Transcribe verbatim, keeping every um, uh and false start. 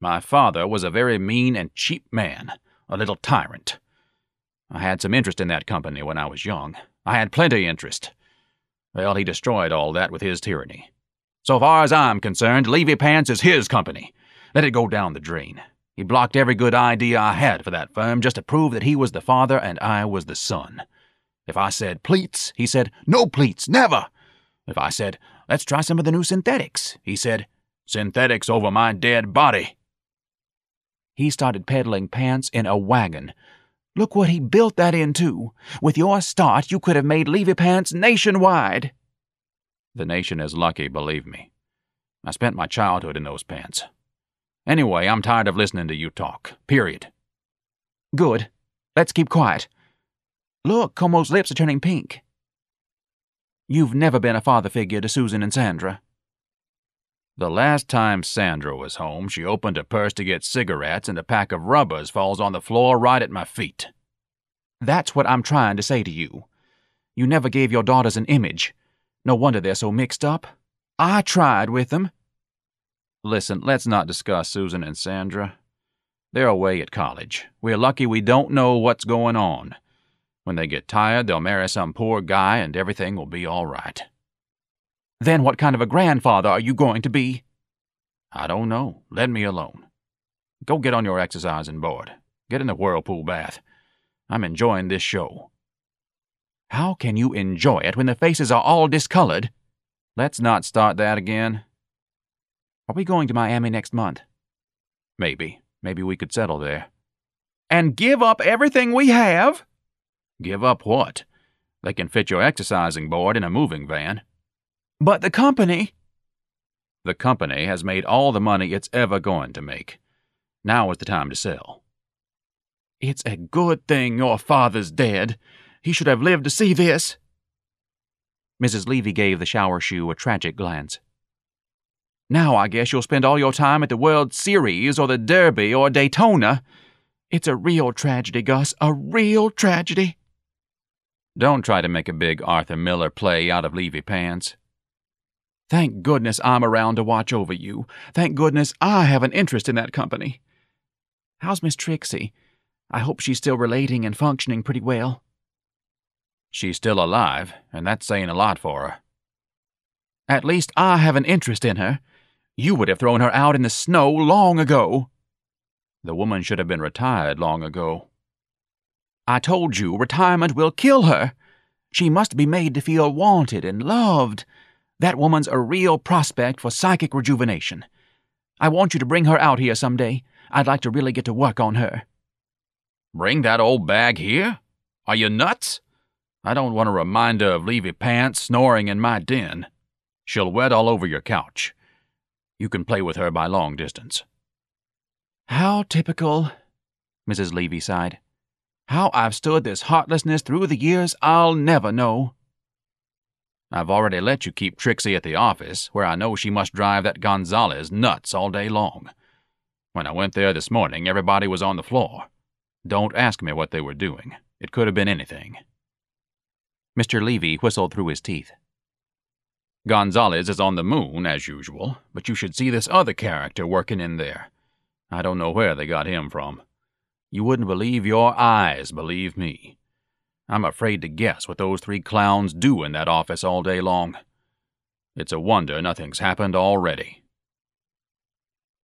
My father was a very mean and cheap man, a little tyrant. I had some interest in that company when I was young. I had plenty interest. Well, he destroyed all that with his tyranny. So far as I'm concerned, Levy Pants is his company. Let it go down the drain. He blocked every good idea I had for that firm just to prove that he was the father and I was the son. If I said pleats, he said, no pleats, never. If I said, let's try some of the new synthetics, he said, synthetics over my dead body. He started peddling pants in a wagon. Look what he built that into. With your start, you could have made Levy Pants nationwide. The nation is lucky, believe me. I spent my childhood in those pants. Anyway, I'm tired of listening to you talk. Period. Good. Let's keep quiet. Look, Como's lips are turning pink. You've never been a father figure to Susan and Sandra. The last time Sandra was home, she opened a purse to get cigarettes and a pack of rubbers falls on the floor right at my feet. That's what I'm trying to say to you. You never gave your daughters an image. No wonder they're so mixed up. I tried with them. Listen, let's not discuss Susan and Sandra. They're away at college. We're lucky we don't know what's going on. When they get tired, they'll marry some poor guy and everything will be all right. Then what kind of a grandfather are you going to be? I don't know. Let me alone. Go get on your exercising board. Get in the whirlpool bath. I'm enjoying this show. How can you enjoy it when the faces are all discolored? Let's not start that again. Are we going to Miami next month? Maybe. Maybe we could settle there. And give up everything we have? Give up what? They can fit your exercising board in a moving van. But the company... The company has made all the money it's ever going to make. Now is the time to sell. It's a good thing your father's dead. He should have lived to see this. Missus Levy gave the shower shoe a tragic glance. Now I guess you'll spend all your time at the World Series or the Derby or Daytona. It's a real tragedy, Gus, a real tragedy. Don't try to make a big Arthur Miller play out of Levy Pants. Thank goodness I'm around to watch over you. Thank goodness I have an interest in that company. How's Miss Trixie? I hope she's still relating and functioning pretty well. She's still alive, and that's saying a lot for her. At least I have an interest in her. You would have thrown her out in the snow long ago. The woman should have been retired long ago. I told you retirement will kill her. She must be made to feel wanted and loved. That woman's a real prospect for psychic rejuvenation. I want you to bring her out here someday. I'd like to really get to work on her. Bring that old bag here? Are you nuts? I don't want a reminder of Levy Pants snoring in my den. She'll wet all over your couch. You can play with her by long distance. How typical, Missus Levy sighed. How I've stood this heartlessness through the years, I'll never know. I've already let you keep Trixie at the office, where I know she must drive that Gonzalez nuts all day long. When I went there this morning, everybody was on the floor. Don't ask me what they were doing. It could have been anything. Mister Levy whistled through his teeth. Gonzalez is on the moon, as usual, but you should see this other character working in there. I don't know where they got him from. You wouldn't believe your eyes, believe me. I'm afraid to guess what those three clowns do in that office all day long. It's a wonder nothing's happened already.